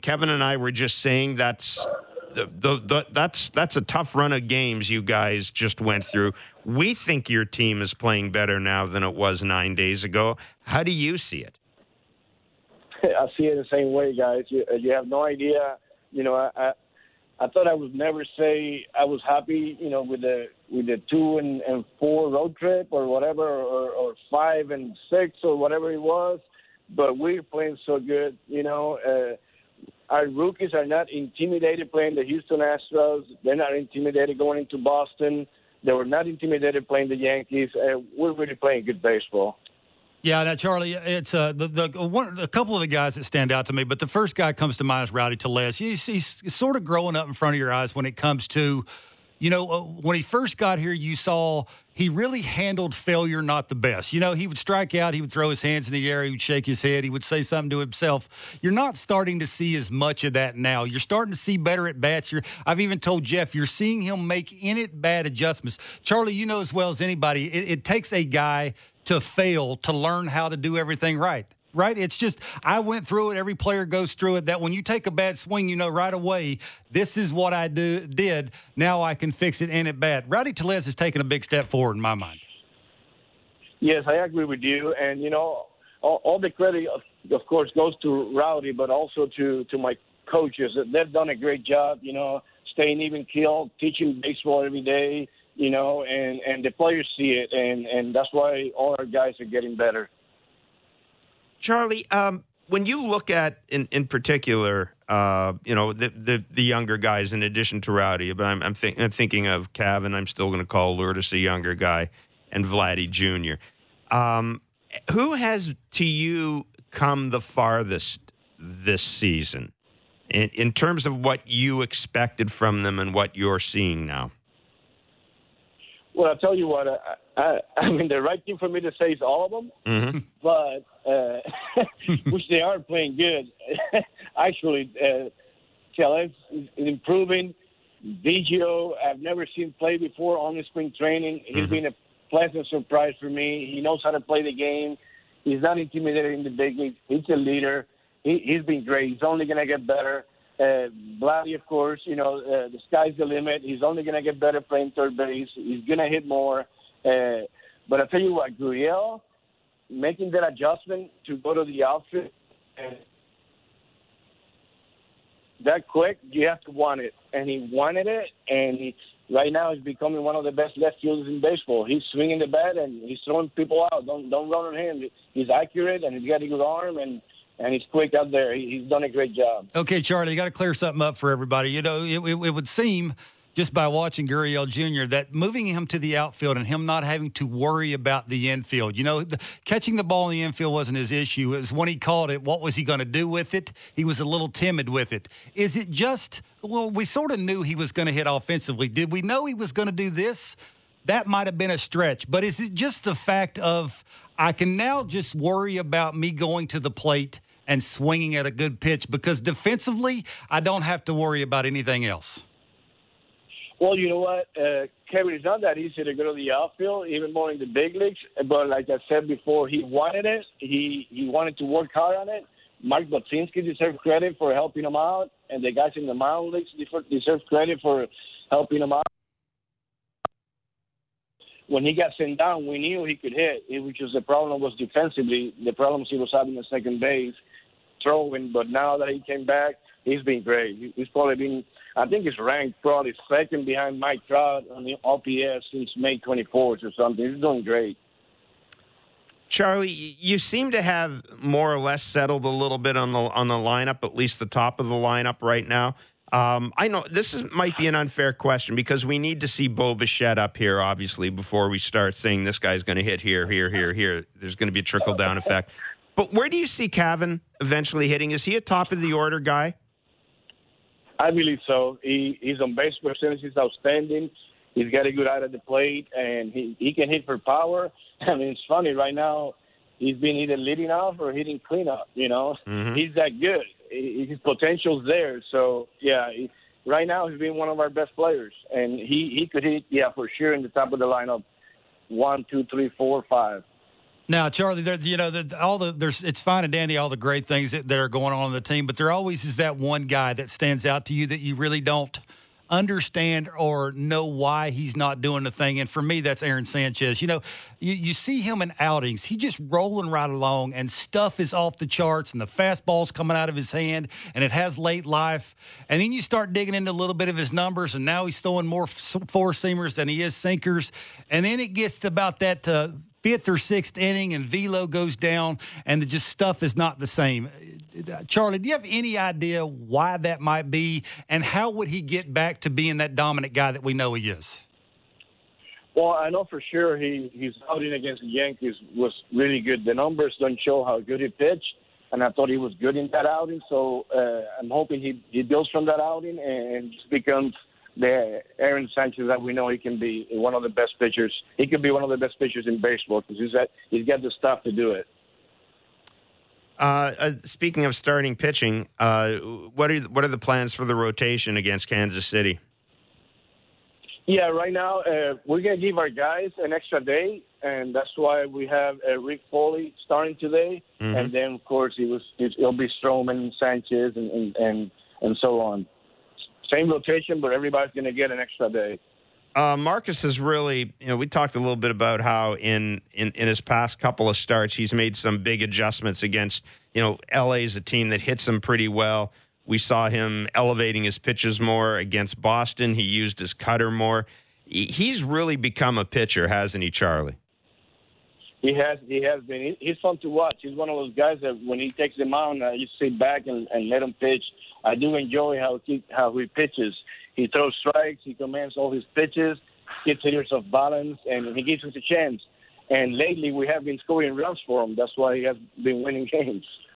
Kevin and I were just saying that's that's a tough run of games you guys just went through. We think your team is playing better now than it was 9 days ago. How do you see it? I see it the same way, guys. You have no idea. I thought I would never say I was happy, with the 2-4 road trip or whatever, or 5-6 or whatever it was. But we're playing so good, Our rookies are not intimidated playing the Houston Astros. They're not intimidated going into Boston. They were not intimidated playing the Yankees. We're really playing good baseball. Yeah, now, Charlie, it's a couple of the guys that stand out to me, but the first guy comes to mind is Rowdy Tellez. He's sort of growing up in front of your eyes when it comes to, when he first got here, you saw he really handled failure not the best. He would strike out, he would throw his hands in the air, he would shake his head, he would say something to himself. You're not starting to see as much of that now. You're starting to see better at bats. I've even told Jeff, you're seeing him make in-at-bat adjustments. Charlie, you know as well as anybody, it takes a guy to fail to learn how to do everything right. Right? It's just, I went through it. Every player goes through it. That when you take a bad swing, you know right away, this is what I did. Now I can fix it in at bat. Rowdy Tellez has taken a big step forward in my mind. Yes, I agree with you. And, all the credit, of course, goes to Rowdy, but also to my coaches. They've done a great job, staying even keel, teaching baseball every day, and the players see it. And that's why all our guys are getting better. Charlie, when you look at, in particular, the younger guys, in addition to Rowdy, but I'm thinking of Cav, and I'm still going to call Lourdes a younger guy, and Vladdy Jr. Who has, to you, come the farthest this season in terms of what you expected from them and what you're seeing now? Well, I'll tell you what, the right thing for me to say is all of them, mm-hmm. but which they are playing good. Actually, Tellez is improving. Vigio, I've never seen play before on the spring training. He's been a pleasant surprise for me. He knows how to play the game. He's not intimidated in the big league. He's a leader. He's been great. He's only going to get better. Vladdy, of course, the sky's the limit. He's only going to get better playing third base. He's going to hit more. But I'll tell you what, Gurriel, making that adjustment to go to the outfield that quick, you have to want it. And he wanted it, and right now he's becoming one of the best left fielders in baseball. He's swinging the bat, and he's throwing people out. Don't run on him. He's accurate, and he's got a good arm, and he's quick out there. He's done a great job. Okay, Charlie, you got to clear something up for everybody. It would seem, just by watching Gurriel Jr., that moving him to the outfield and him not having to worry about the infield. Catching the ball in the infield wasn't his issue. It was when he caught it, what was he going to do with it? He was a little timid with it. Is it just, we sort of knew he was going to hit offensively. Did we know he was going to do this? That might have been a stretch. But is it just the fact of, I can now just worry about me going to the plate and swinging at a good pitch, because defensively, I don't have to worry about anything else? Well, you know what, Kevin, it's not that easy to go to the outfield, even more in the big leagues. But like I said before, he wanted it. He wanted to work hard on it. Mark Botsinski deserves credit for helping him out, and the guys in the minor leagues deserve credit for helping him out. When he got sent down, we knew he could hit, which was the problem was defensively. The problems he was having at second base, throwing. But now that he came back, he's been great. He's probably been, I think he's ranked probably second behind Mike Trout on the OPS since May 24th or something. He's doing great. Charlie, you seem to have more or less settled a little bit on the lineup, at least the top of the lineup right now. I know might be an unfair question because we need to see Bo Bichette up here, obviously, before we start saying this guy's going to hit here. There's going to be a trickle-down effect. But where do you see Cavan eventually hitting? Is he a top-of-the-order guy? I believe so. He's on base percentage. He's outstanding. He's got a good eye at the plate, and he can hit for power. I mean, it's funny. Right now, he's been either leading off or hitting cleanup, Mm-hmm. He's that good. His potential's there. So, yeah, right now he's been one of our best players. And he could hit, for sure, in the top of the lineup, 1, 2, 3, 4, 5. Now, Charlie, it's fine and dandy, all the great things that are going on the team, but there always is that one guy that stands out to you that you really don't understand or know why he's not doing the thing. And for me, that's Aaron Sanchez. You see him in outings. He just rolling right along, and stuff is off the charts, and the fastball's coming out of his hand, and it has late life. And then you start digging into a little bit of his numbers, and now he's throwing more four-seamers than he is sinkers. And then it gets to about that fifth or sixth inning, and velo goes down, and just stuff is not the same. Charlie, do you have any idea why that might be, and how would he get back to being that dominant guy that we know he is? Well, I know for sure his outing against the Yankees was really good. The numbers don't show how good he pitched, and I thought he was good in that outing. So I'm hoping he builds from that outing and just becomes the Aaron Sanchez that we know he can be, one of the best pitchers. He could be one of the best pitchers in baseball because he's got the stuff to do it. Speaking of starting pitching, what are the plans for the rotation against Kansas City? Yeah, right now we're going to give our guys an extra day, and that's why we have Rick Foley starting today. Mm-hmm. And then, of course, it'll be Stroman, Sanchez, and so on. Same rotation, but everybody's going to get an extra day. Marcus has really, we talked a little bit about how in his past couple of starts, he's made some big adjustments against, LA is a team that hits him pretty well. We saw him elevating his pitches more against Boston. He used his cutter more. He's really become a pitcher, hasn't he, Charlie? He has been. He's fun to watch. He's one of those guys that when he takes the mound, you sit back and let him pitch. I do enjoy how he pitches. He throws strikes. He commands all his pitches, gets hitters off balance, and he gives us a chance. And lately, we have been scoring runs for him. That's why he has been winning games.